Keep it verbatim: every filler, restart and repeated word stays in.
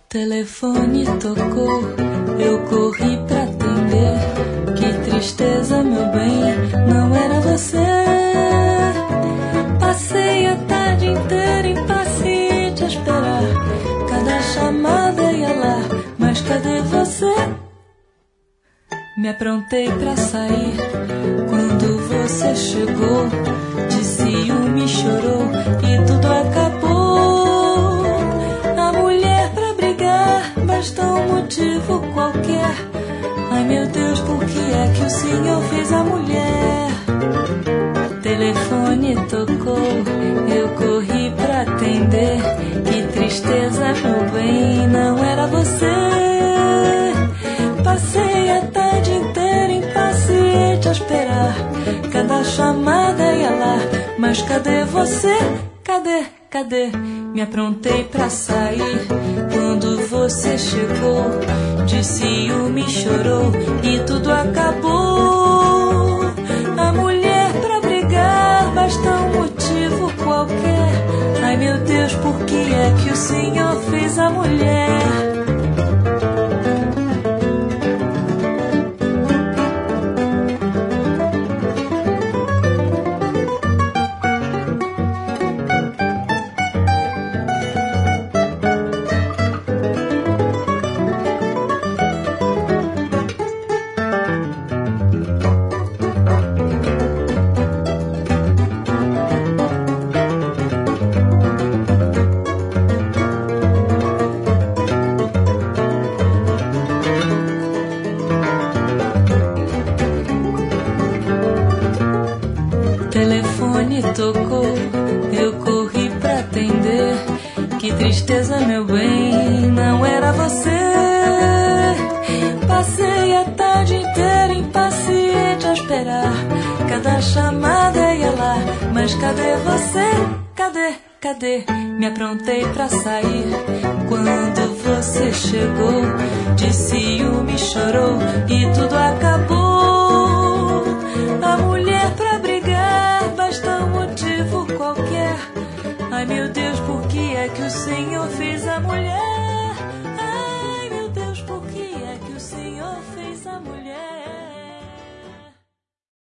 Telefone tocou, eu corri pra atender. Que tristeza, meu bem, não era você. Passei a tarde inteira impaciente a esperar. Cada chamada ia lá, mas cadê você? Me aprontei pra sair quando você chegou. De ciúme chorou e tudo acabou. A mulher pra brigar basta um motivo qualquer. Ai meu Deus, por que é que o senhor fez a mulher? Telefone tocou, eu corri pra atender. Que tristeza, meu bem, não era você. Passei a tarde inteira impaciente a esperar. Cada chamada ia lá, mas cadê você? Cadê, cadê? Me aprontei pra sair quando você chegou. De ciúme chorou e tudo acabou. A mulher pra brigar basta um motivo qualquer. Ai meu Deus, por que é que o senhor fez a mulher? Telefone tocou, eu corri pra atender. Que tristeza, meu bem, não era você. Passei a tarde inteira impaciente a esperar. Cada chamada ia lá, mas cadê você? Cadê, cadê? Me aprontei pra sair quando você chegou. De ciúme chorou e tudo acabou. A mulher pra brigar basta um motivo qualquer. Ai meu Deus, por que é que o senhor fez a mulher?